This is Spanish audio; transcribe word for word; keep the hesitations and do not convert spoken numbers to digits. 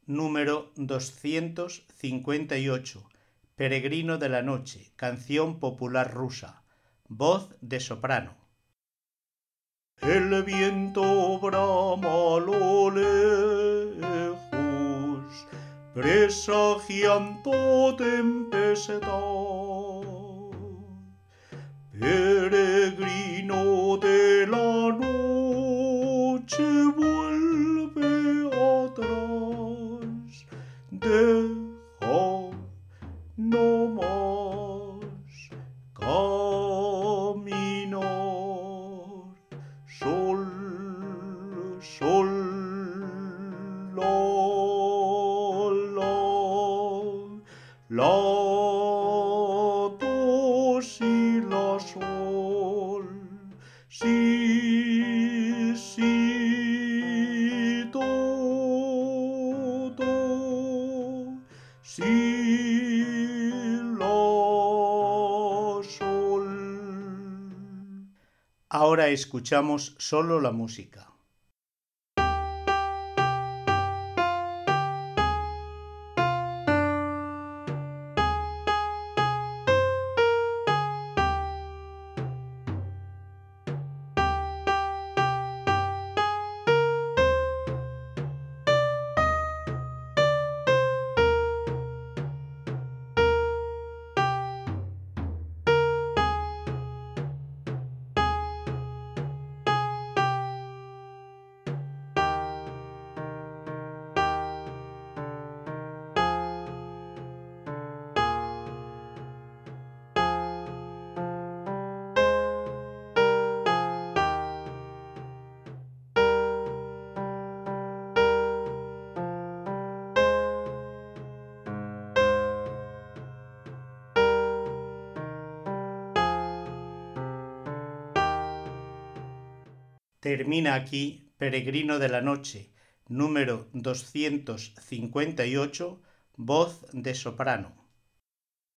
número doscientos cincuenta y ocho, Peregrino de la noche, canción popular rusa, voz de soprano. El viento brama a lo lejos, presagiando tempestad. Peregrino de la noche, vuelve atrás, deja no más caminar. Sol, sol, la, la, la, do, si, la, sol, si, si, do, do, si, la, sol. Ahora escuchamos solo la música. Termina aquí Peregrino de la noche, número doscientos cincuenta y ocho, voz de soprano.